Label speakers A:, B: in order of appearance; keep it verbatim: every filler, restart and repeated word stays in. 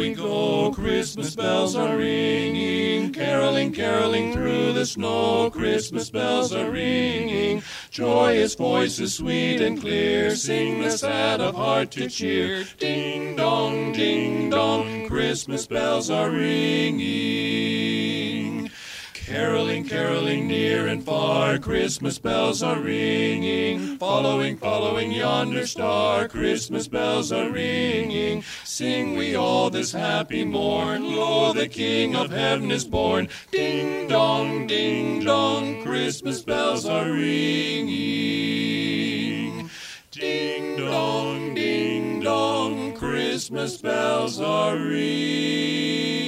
A: we go, Christmas bells are ringing. Caroling, caroling through the snow, Christmas bells are ringing. Joyous voices sweet and clear, sing the sad of heart to cheer. Ding dong, ding dong, Christmas bells are ringing. Caroling, caroling near and far, Christmas bells are ringing. Following, following yonder star, Christmas bells are ringing. Sing we all this happy morn, lo, the King of heaven is born. Ding dong, ding dong, Christmas bells are ringing. Ding dong, ding dong, Christmas bells are ringing.